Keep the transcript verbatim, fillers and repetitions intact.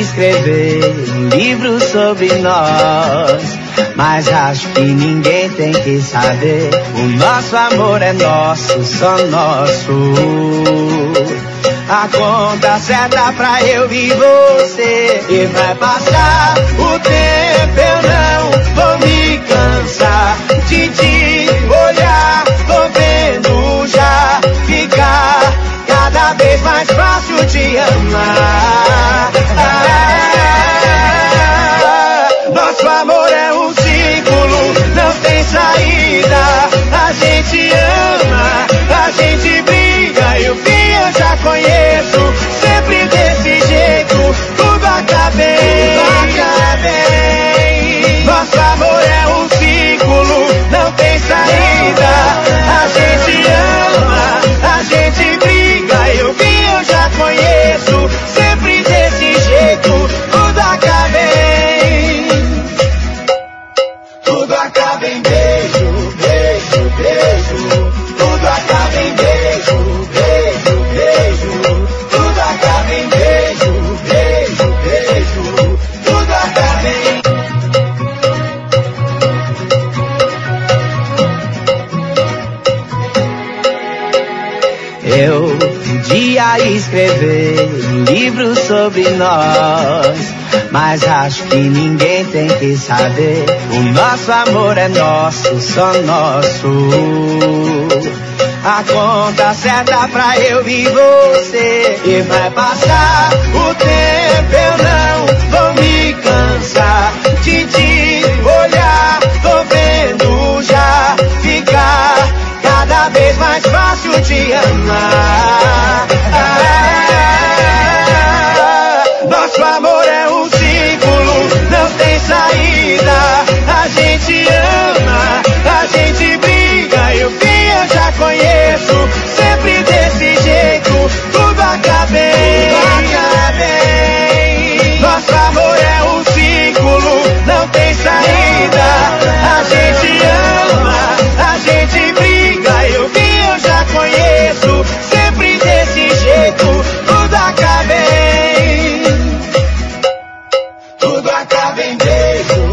escrever um livro sobre nós, mas acho que ninguém tem que saber. O nosso amor é nosso, só nosso. A conta certa pra eu e você. E vai passar o tempo, eu não vou me cansar de te olhar. Tô vendo já ficar cada vez mais fácil de amar. Ah, nosso amor é um círculo, não tem saída. A gente ama, a gente briga e o fim eu já conheço. Sempre desse jeito, tudo acaba bem. Tudo acaba bem. Nosso amor é um círculo, não tem saída. A gente ama, a gente briga e o fim eu já conheço. Sempre desse jeito, tudo acaba bem. Tudo acaba em beijo, beijo, beijo. Tudo acaba em beijo, beijo, beijo. Tudo acaba em beijo, beijo, beijo. Tudo acaba em... Eu podia escrever um livro sobre nós, mas acho que ninguém tem que saber. O nosso amor é nosso, só nosso. A conta certa pra eu e você. E vai passar o tempo, eu não vou me cansar de te olhar. Tô vendo já ficar cada vez mais fácil de amar. Ah, nosso amor é um círculo, não tem saída. A gente ama, a gente briga e o fim eu já conheço. Sempre desse jeito, tudo acaba bem. Tudo acaba bem. Nosso amor é um círculo, não tem saída. A gente ama, a gente briga e o fim eu já conheço. Sempre desse jeito, tudo acaba bem. Tudo acaba em beijo.